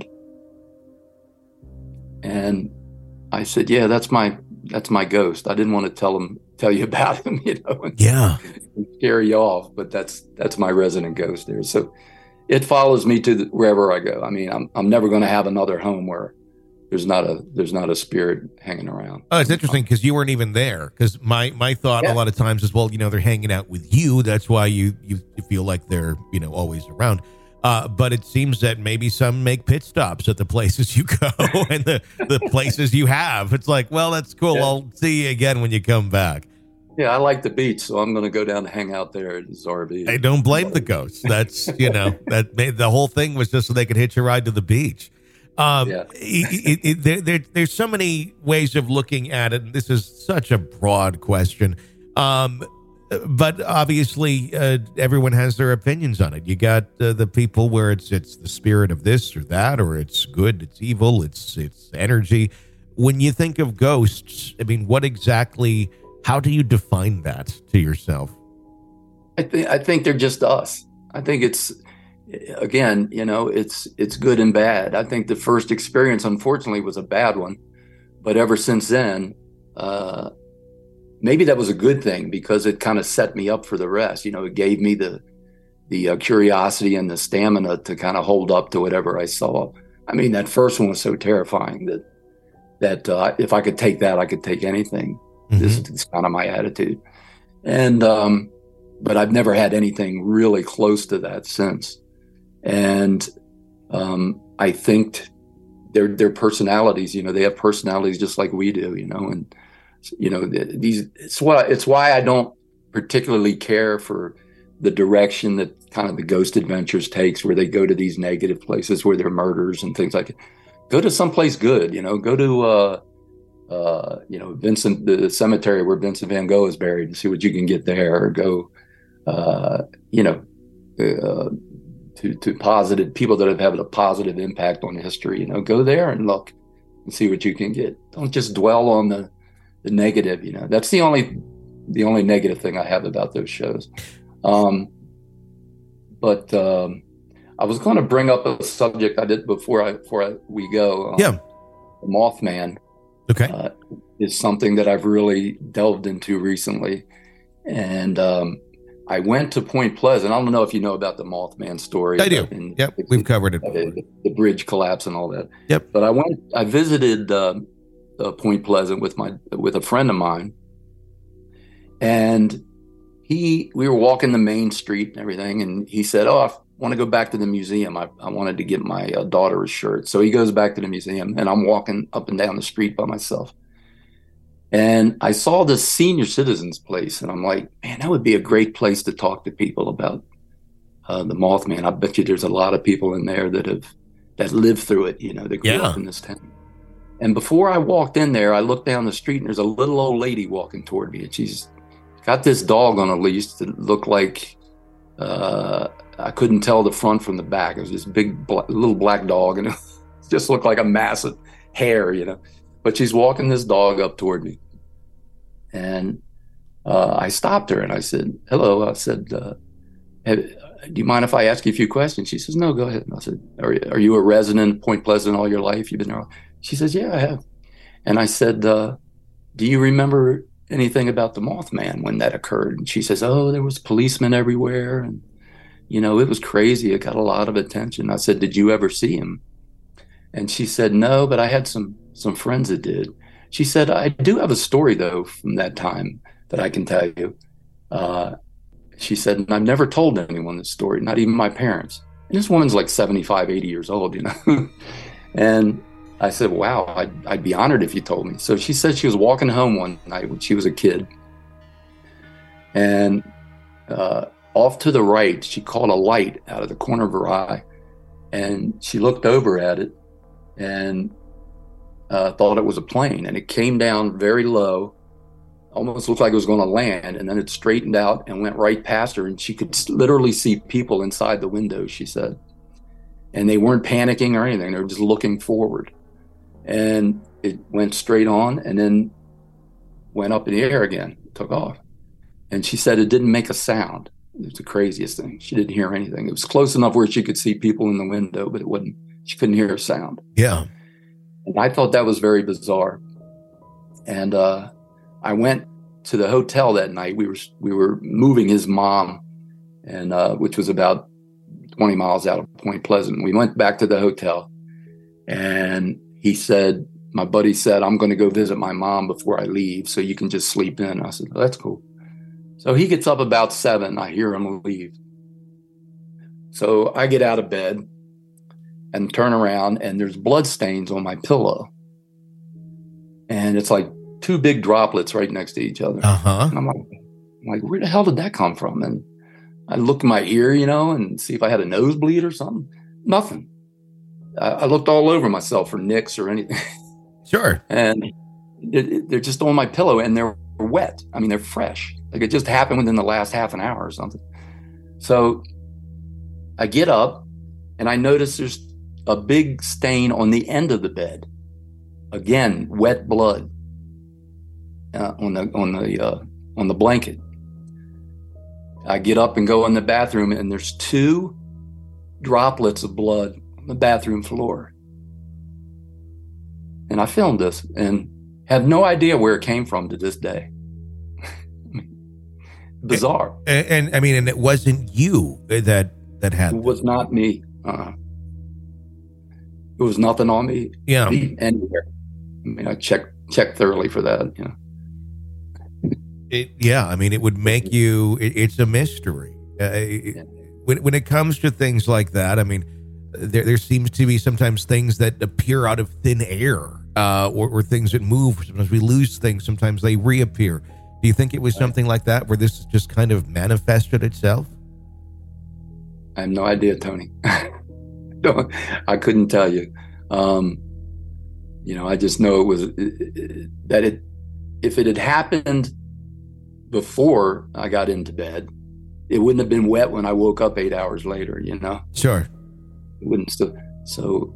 And I said, yeah, that's my that's my ghost. I didn't want to tell him tell you about him, you know, and, yeah, and scare you off. But that's that's my resident ghost there. So it follows me to the, wherever I go. I mean, I'm I'm never going to have another home where there's not a there's not a spirit hanging around. Oh, it's interesting because you weren't even there. Because my my thought yeah. a lot of times is, well, you know, they're hanging out with you. That's why you you feel like they're, you know, always around. Uh, but it seems that maybe some make pit stops at the places you go and the, the places you have. It's like, well, that's cool. Yeah. I'll see you again when you come back. Yeah, I like the beach, so I'm going to go down and hang out there at his R V. I don't blame the ghosts. That's, you know, that made, the whole thing was just so they could hitch a ride to the beach. Um, Yeah. it, it, it, there, there, there's so many ways of looking at it. And this is such a broad question. Um, but obviously, uh, everyone has their opinions on it. You got uh, the people where it's it's the spirit of this or that, or it's good, it's evil, it's it's energy. When you think of ghosts, I mean, what exactly? How do you define that to yourself? I think I think they're just us. I think it's, again, you know, it's it's good and bad. I think the first experience, unfortunately, was a bad one, but ever since then, uh, maybe that was a good thing because it kind of set me up for the rest. You know, it gave me the the uh, curiosity and the stamina to kind of hold up to whatever I saw. I mean, that first one was so terrifying that that uh, if I could take that, I could take anything. Mm-hmm. This is kind of my attitude. And, um, but I've never had anything really close to that since. And, um, I think their, their personalities, you know, they have personalities just like we do, you know, and, you know, these, it's what, it's why I don't particularly care for the direction that kind of the Ghost Adventures takes, where they go to these negative places where there are murders and things like that. Go to someplace good, you know, go to, uh, uh, you know, Vincent, the cemetery where Vincent van Gogh is buried, and see what you can get there, or go, uh, you know, uh, to, to positive people that have had a positive impact on history, you know, go there and look and see what you can get. Don't just dwell on the, the negative, you know, that's the only, the only negative thing I have about those shows. Um, but, um, I was going to bring up a subject I did before I, before I, we go. Um, yeah. The Mothman. Okay. Uh, is something that I've really delved into recently. And um, I went to Point Pleasant. I don't know if you know about the Mothman story. I do. And yep. We've covered it. The, the bridge collapse and all that. Yep. But I went, I visited uh, uh, Point Pleasant with my, with a friend of mine. And he, we were walking the main street and everything. And he said, oh, I want to go back to the museum. I, I wanted to get my uh, daughter a shirt. So he goes back to the museum, and I'm walking up and down the street by myself. And I saw this senior citizens place, and I'm like, man, that would be a great place to talk to people about uh, the Mothman. I bet you there's a lot of people in there that have, that lived through it, you know, that grew yeah. up in this town. And before I walked in there, I looked down the street, and there's a little old lady walking toward me, and she's got this dog on a leash that looked like, uh, I couldn't tell the front from the back. It was this big, black, little black dog, and it just looked like a mass of hair, you know. But she's walking this dog up toward me. And uh, I stopped her and I said, hello. I said, uh, do you mind if I ask you a few questions? She says, no, go ahead. And I said, are, are you a resident of Point Pleasant all your life? You've been there? She says, yeah, I have. And I said, uh, do you remember anything about the Mothman when that occurred? And she says, oh, there was policemen everywhere. And you know, it was crazy. It got a lot of attention. I said, did you ever see him? And she said, no, but I had some some friends that did. She said, I do have a story, though, from that time that I can tell you. Uh, she said, and I've never told anyone this story, not even my parents. And this woman's like seventy-five, eighty years old, you know. And I said, wow, I'd, I'd be honored if you told me. So she said she was walking home one night when she was a kid. And uh, off to the right, she caught a light out of the corner of her eye, and she looked over at it and uh, thought it was a plane, and it came down very low, almost looked like it was going to land, and then it straightened out and went right past her, and she could literally see people inside the window, she said. And they weren't panicking or anything. They were just looking forward. And it went straight on and then went up in the air again, took off. And she said it didn't make a sound. It was the craziest thing. She didn't hear anything. It was close enough where she could see people in the window, but it wouldn't, she couldn't hear a sound. Yeah. And I thought that was very bizarre. And uh, I went to the hotel that night. We were we were moving his mom, and uh, which was about twenty miles out of Point Pleasant. We went back to the hotel, and he said, my buddy said, I'm going to go visit my mom before I leave, so you can just sleep in. I said, oh, that's cool. So he gets up about seven. I hear him leave. So I get out of bed and turn around, and there's blood stains on my pillow. And it's like two big droplets right next to each other. Uh-huh. And I'm like, I'm like, where the hell did that come from? And I looked in my ear, you know, and see if I had a nosebleed or something. Nothing. I, I looked all over myself for nicks or anything. Sure. And it, it, they're just on my pillow, and they're wet. I mean, they're fresh. Like it just happened within the last half an hour or something. So I get up, and I notice there's a big stain on the end of the bed. Again, wet blood uh, on the on the uh, on the blanket. I get up and go in the bathroom, and there's two droplets of blood on the bathroom floor. And I filmed this and have no idea where it came from to this day. Bizarre. And, and I mean, and it wasn't you that that had It was not me. Uh, it was nothing on me. Yeah. Anywhere. I mean, I checked checked thoroughly for that. You know. It, yeah, I mean, it would make you. It, it's a mystery. Uh, it, Yeah. when when it comes to things like that, I mean, there there seems to be sometimes things that appear out of thin air, uh, or, or things that move. Sometimes we lose things. Sometimes they reappear. Do you think it was something like that, where this just kind of manifested itself? I have no idea, Tony. No, I couldn't tell you. Um, you know, I just know it was it, it, that it. If it had happened before I got into bed, it wouldn't have been wet when I woke up eight hours later. You know, Sure. it wouldn't still. So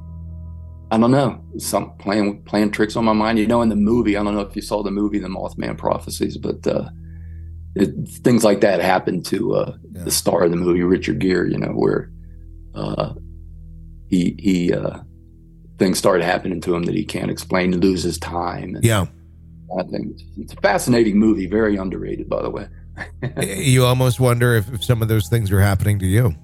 I don't know. Some playing playing tricks on my mind. You know, in the movie, I don't know if you saw the movie, The Mothman Prophecies, but uh, it, things like that happened to uh, Yeah. the star of the movie, Richard Gere. You know, where uh, he he uh, things started happening to him that he can't explain, loses time. And Yeah. I think it's a fascinating movie, very underrated, by the way. You almost wonder if, if some of those things are happening to you.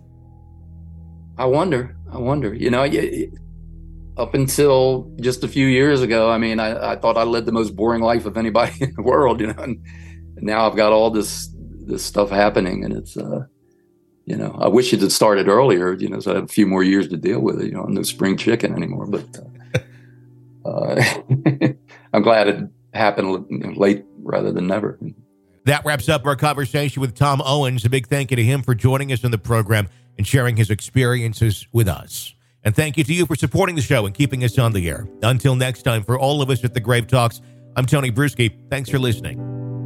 I wonder. I wonder. You know, y- y- up until just a few years ago, I mean, I, I thought I led the most boring life of anybody in the world. You know, and, and now I've got all this this stuff happening, and it's, uh, you know, I wish it had started earlier. You know, so I had a few more years to deal with it. You know, I'm no spring chicken anymore. But uh, uh, I'm glad it happened you know, late rather than never. That wraps up our conversation with Tom Owens. A big thank you to him for joining us in the program and sharing his experiences with us. And thank you to you for supporting the show and keeping us on the air. Until next time, for all of us at the Grave Talks, I'm Tony Bruschi. Thanks for listening.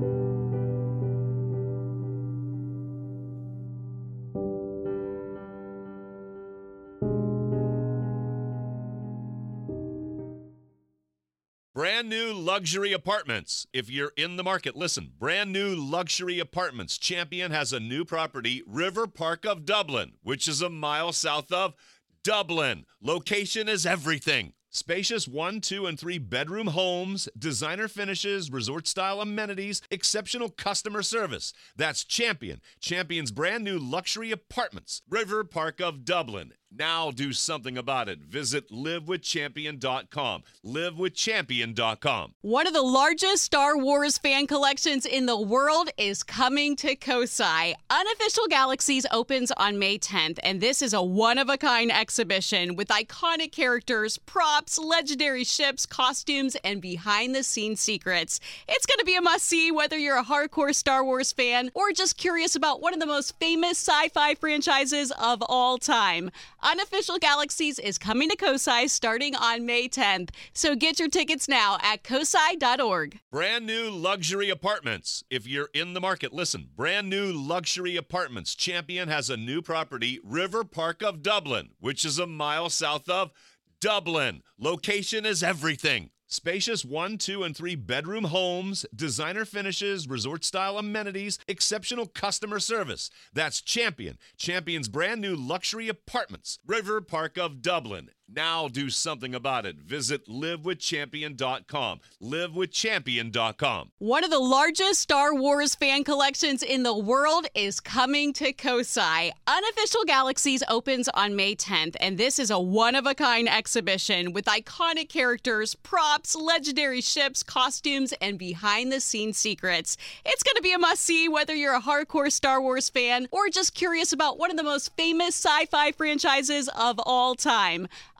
Brand new luxury apartments. If you're in the market, listen. Brand new luxury apartments. Champion has a new property, River Park of Dublin, which is a mile south of Dublin. Location is everything. Spacious one, two, and three bedroom homes, designer finishes, resort-style amenities, exceptional customer service. That's Champion. Champion's brand new luxury apartments, River Park of Dublin. Now do something about it. Visit live with champion dot com. live with champion dot com. One of the largest Star Wars fan collections in the world is coming to Kosai. Unofficial Galaxies opens on May tenth, and this is a one-of-a-kind exhibition with iconic characters, props, legendary ships, costumes, and behind-the-scenes secrets. It's going to be a must-see whether you're a hardcore Star Wars fan or just curious about one of the most famous sci-fi franchises of all time. Unofficial Galaxies is coming to Kosai starting on May tenth, so get your tickets now at kosai dot org. Brand new luxury apartments. If you're in the market, listen. Brand new luxury apartments. Champion has a new property, River Park of Dublin, which is a mile south of Dublin. Location is everything. Spacious one, two, and three bedroom homes, designer finishes, resort-style amenities, exceptional customer service. That's Champion. Champion's brand new luxury apartments, River Park of Dublin. Now do something about it. Visit live with champion dot com. live with champion dot com. One of the largest Star Wars fan collections in the world is coming to Kosai. Unofficial Galaxies opens on May tenth, and this is a one-of-a-kind exhibition with iconic characters, props, legendary ships, costumes, and behind-the-scenes secrets. It's going to be a must-see whether you're a hardcore Star Wars fan or just curious about one of the most famous sci-fi franchises of all time.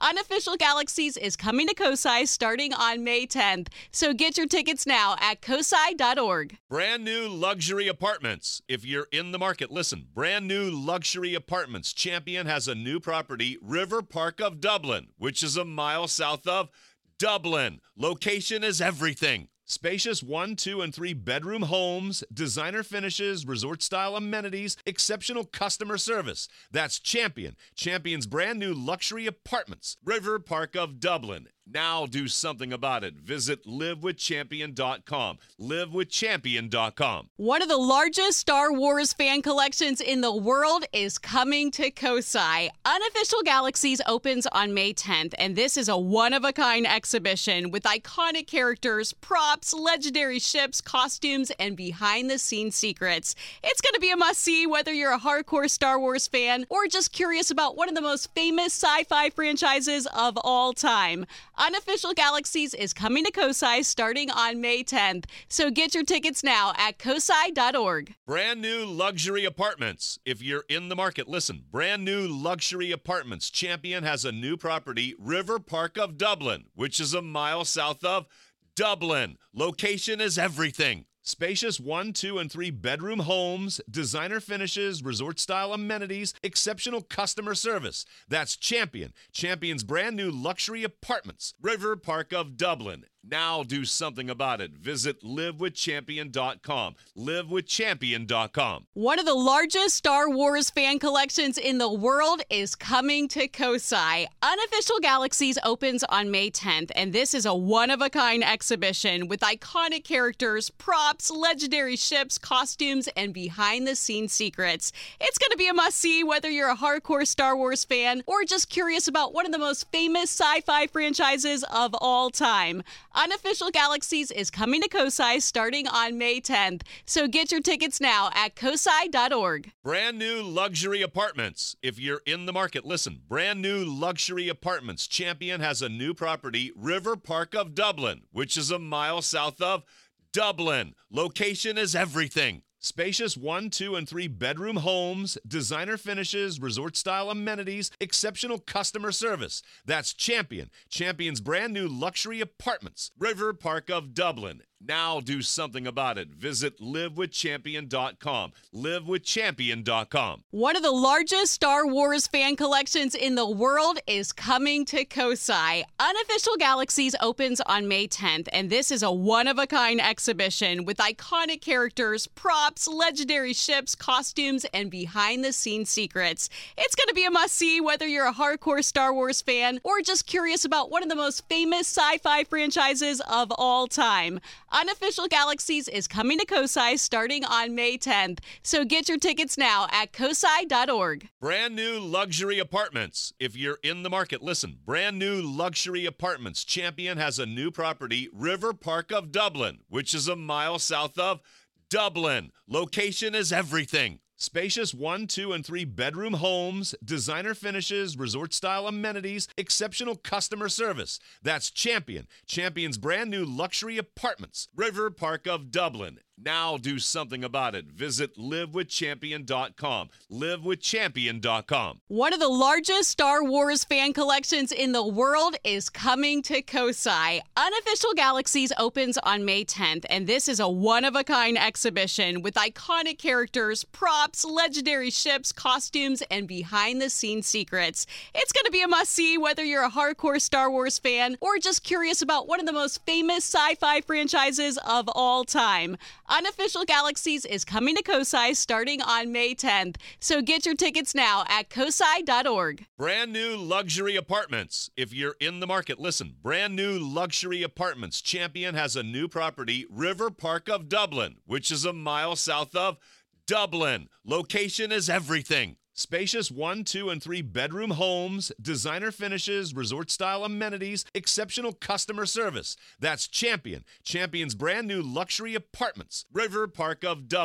Unofficial Galaxies is coming to COSI starting on May tenth, so get your tickets now at cosi dot org. Brand new luxury apartments. If you're in the market, listen. Brand new luxury apartments. Champion has a new property, River Park of Dublin, which is a mile south of Dublin. Location is everything. Spacious one, two, and three bedroom homes, designer finishes, resort-style amenities, exceptional customer service. That's Champion. Champion's brand new luxury apartments, River Park of Dublin. Now do something about it. Visit live with champion dot com. live with champion dot com. One of the largest Star Wars fan collections in the world is coming to COSI. Unofficial Galaxies opens on May tenth, and this is a one-of-a-kind exhibition with iconic characters, props, legendary ships, costumes, and behind-the-scenes secrets. It's going to be a must-see whether you're a hardcore Star Wars fan or just curious about one of the most famous sci-fi franchises of all time. Unofficial Galaxies is coming to COSI starting on May tenth, so get your tickets now at cosi dot org. Brand new luxury apartments. If you're in the market, listen. Brand new luxury apartments. Champion has a new property, River Park of Dublin, which is a mile south of Dublin. Location is everything. Spacious one, two, and three bedroom homes, designer finishes, resort-style amenities, exceptional customer service. That's Champion. Champion's brand new luxury apartments, River Park of Dublin. Now do something about it. Visit live with champion dot com. live with champion dot com. One of the largest Star Wars fan collections in the world is coming to COSI. Unofficial Galaxies opens on May tenth, and this is a one-of-a-kind exhibition with iconic characters, props, legendary ships, costumes, and behind-the-scenes secrets. It's going to be a must-see whether you're a hardcore Star Wars fan or just curious about one of the most famous sci-fi franchises of all time. Unofficial Galaxies is coming to COSI starting on May tenth, so get your tickets now at cosi dot org. Brand new luxury apartments. If you're in the market, listen. Brand new luxury apartments. Champion has a new property, River Park of Dublin, which is a mile south of Dublin. Location is everything. Spacious one, two, and three bedroom homes, designer finishes, resort-style amenities, exceptional customer service. That's Champion. Champion's brand new luxury apartments, River Park of Dublin. Now do something about it. Visit live with champion dot com. live with champion dot com. One of the largest Star Wars fan collections in the world is coming to COSI. Unofficial Galaxies opens on May tenth, and this is a one-of-a-kind exhibition with iconic characters, props, legendary ships, costumes, and behind-the-scenes secrets. It's going to be a must-see whether you're a hardcore Star Wars fan or just curious about one of the most famous sci-fi franchises of all time. Unofficial Galaxies is coming to COSI starting on May tenth, so get your tickets now at cosi dot org. Brand new luxury apartments. If you're in the market, listen. Brand new luxury apartments. Champion has a new property, River Park of Dublin, which is a mile south of Dublin. Location is everything. Spacious one, two, and three bedroom homes, designer finishes, resort-style amenities, exceptional customer service. That's Champion. Champion's brand new luxury apartments, River Park of Dublin. Now do something about it. Visit live with champion dot com. live with champion dot com. One of the largest Star Wars fan collections in the world is coming to COSI. Unofficial Galaxies opens on May tenth, and this is a one-of-a-kind exhibition with iconic characters, props, legendary ships, costumes, and behind-the-scenes secrets. It's going to be a must-see whether you're a hardcore Star Wars fan or just curious about one of the most famous sci-fi franchises of all time. Unofficial Galaxies is coming to COSI starting on May tenth, so get your tickets now at cosi dot org. Brand new luxury apartments. If you're in the market, listen. Brand new luxury apartments. Champion has a new property, River Park of Dublin, which is a mile south of Dublin. Location is everything. Spacious one, two, and three bedroom homes, designer finishes, resort-style amenities, exceptional customer service. That's Champion. Champion's brand new luxury apartments, River Park of Dublin.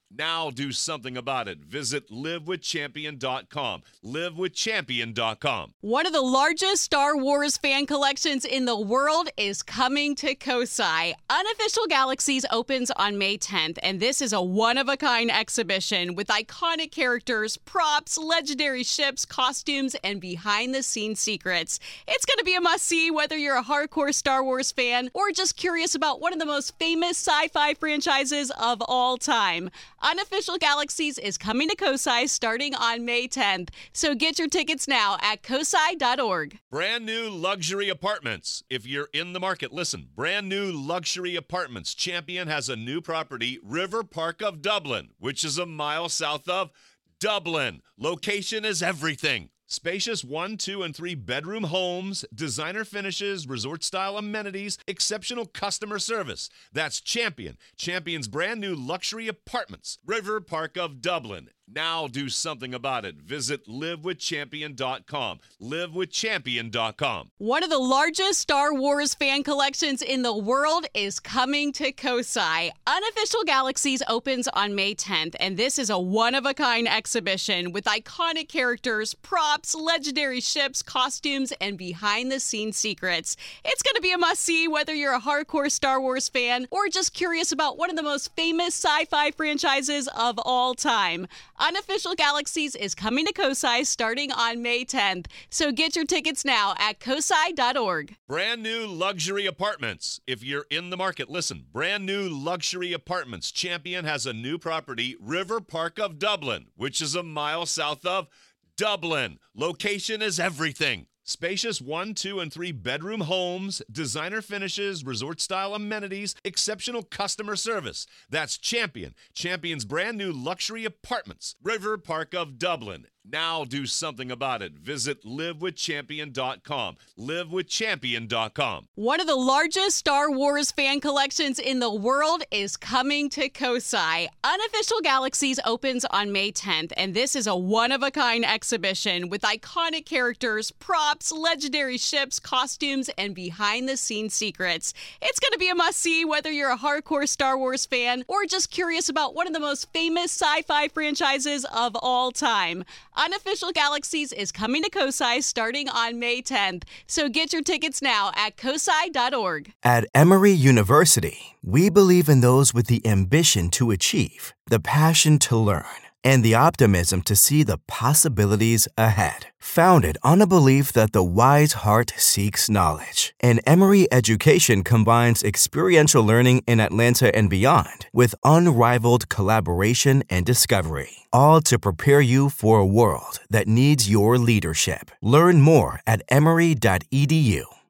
Now do something about it. Visit live with champion dot com. live with champion dot com. One of the largest Star Wars fan collections in the world is coming to Kosai. Unofficial Galaxies opens on May tenth, and this is a one-of-a-kind exhibition with iconic characters, props, legendary ships, costumes, and behind-the-scenes secrets. It's going to be a must-see whether you're a hardcore Star Wars fan or just curious about one of the most famous sci-fi franchises of all time. Unofficial Galaxies is coming to Kosai starting on May tenth, so get your tickets now at kosai dot org. Brand new luxury apartments. If you're in the market, listen. Brand new luxury apartments. Champion has a new property, River Park of Dublin, which is a mile south of Dublin. Location is everything. Spacious one, two, and three bedroom homes, designer finishes, resort-style amenities, exceptional customer service. That's Champion. Champion's brand new luxury apartments, River Park of Dublin. Now do something about it. Visit live with champion dot com. live with champion dot com. One of the largest Star Wars fan collections in the world is coming to Kosai. Unofficial Galaxies opens on May tenth, and this is a one-of-a-kind exhibition with iconic characters, props, legendary ships, costumes, and behind-the-scenes secrets. It's going to be a must-see whether you're a hardcore Star Wars fan or just curious about one of the most famous sci-fi franchises of all time. Unofficial Galaxies is coming to Kosai starting on May tenth, so get your tickets now at kosai dot org. Brand new luxury apartments. If you're in the market, listen. Brand new luxury apartments. Champion has a new property, River Park of Dublin, which is a mile south of Dublin. Location is everything. Spacious one, two, and three bedroom homes, designer finishes, resort-style amenities, exceptional customer service. That's Champion. Champion's brand new luxury apartments, River Park of Dublin. Now do something about it. Visit live with champion dot com. live with champion dot com. One of the largest Star Wars fan collections in the world is coming to Kosai. Unofficial Galaxies opens on May tenth, and this is a one-of-a-kind exhibition with iconic characters, props, legendary ships, costumes, and behind-the-scenes secrets. It's going to be a must-see whether you're a hardcore Star Wars fan or just curious about one of the most famous sci-fi franchises of all time. Unofficial Galaxies is coming to Kosai starting on May tenth, so get your tickets now at kosai dot org. At Emory University, we believe in those with the ambition to achieve, the passion to learn, and the optimism to see the possibilities ahead. Founded on a belief that the wise heart seeks knowledge, and Emory education combines experiential learning in Atlanta and beyond with unrivaled collaboration and discovery, all to prepare you for a world that needs your leadership. Learn more at emory dot e d u.